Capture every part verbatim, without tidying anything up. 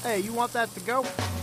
Hey, you want that to go?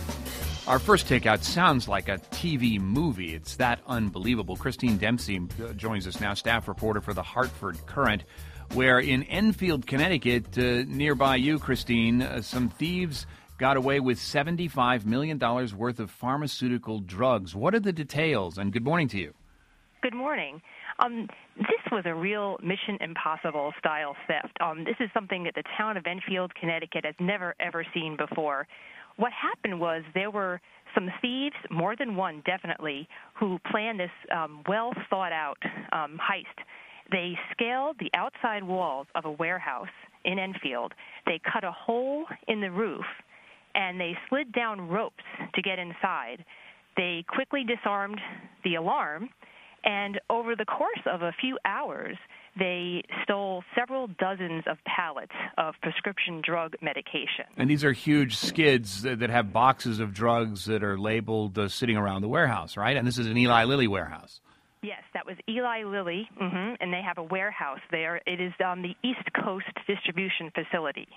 Our first takeout sounds like a T V movie. It's that unbelievable. Christine Dempsey uh, joins us now, staff reporter for the Hartford Courant, where in Enfield, Connecticut, uh, nearby you, Christine, uh, some thieves got away with seventy-five million dollars worth of pharmaceutical drugs. What are the details? And good morning to you. Good morning. Um, this was a real Mission Impossible style theft. Um, this is something that the town of Enfield, Connecticut has never, ever seen before. What happened was there were some thieves, more than one definitely, who planned this um, well-thought-out um, heist. They scaled the outside walls of a warehouse in Enfield. They cut a hole in the roof, and they slid down ropes to get inside. They quickly disarmed the alarm, and over the course of a few hours, they stole several dozens of pallets of prescription drug medication. And these are huge skids that that have boxes of drugs that are labeled uh, sitting around the warehouse, right? And this is an Eli Lilly warehouse. Yes, that was Eli Lilly, mm-hmm, and they have a warehouse there. It is on the East Coast distribution facility.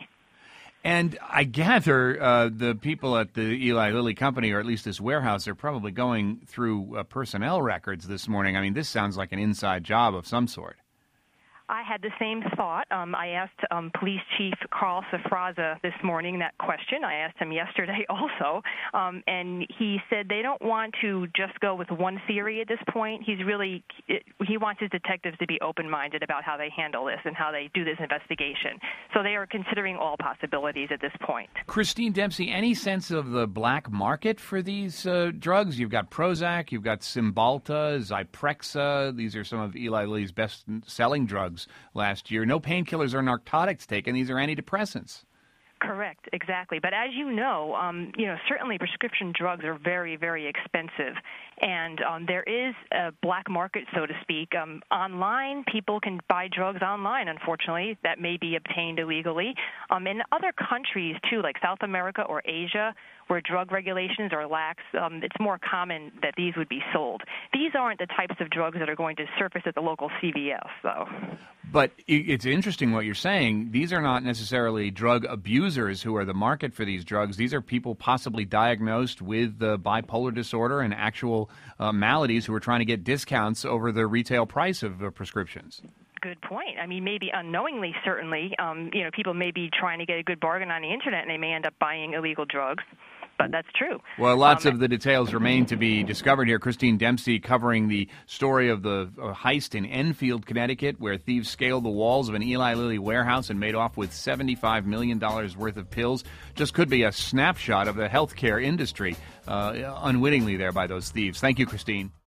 And I gather uh, the people at the Eli Lilly company, or at least this warehouse, are probably going through uh, personnel records this morning. I mean, this sounds like an inside job of some sort. I had the same thought. Um, I asked um, Police Chief Carl Safraza this morning that question. I asked him yesterday also, um, and he said they don't want to just go with one theory at this point. He's really he wants his detectives to be open-minded about how they handle this and how they do this investigation. So they are considering all possibilities at this point. Christine Dempsey, any sense of the black market for these uh, drugs? You've got Prozac, you've got Cymbalta, Zyprexa. These are some of Eli Lilly's best-selling drugs last year. No painkillers or narcotics taken. These are antidepressants. Correct, exactly. But as you know, um, you know, certainly prescription drugs are very, very expensive. And um, there is a black market, so to speak. Um, online, people can buy drugs online, unfortunately, that may be obtained illegally. Um, in other countries, too, like South America or Asia, where drug regulations are lax, um, it's more common that these would be sold. These aren't the types of drugs that are going to surface at the local C V S, though. But it's interesting what you're saying. These are not necessarily drug abusers who are the market for these drugs. These are people possibly diagnosed with uh, bipolar disorder and actual uh, maladies who are trying to get discounts over the retail price of uh, prescriptions. Good point. I mean, maybe unknowingly, certainly, um, you know, people may be trying to get a good bargain on the Internet and they may end up buying illegal drugs. But that's true. Well, lots um, of the details remain to be discovered here. Christine Dempsey covering the story of the uh, heist in Enfield, Connecticut, where thieves scaled the walls of an Eli Lilly warehouse and made off with seventy-five million dollars worth of pills. Just could be a snapshot of the healthcare industry uh, unwittingly there by those thieves. Thank you, Christine.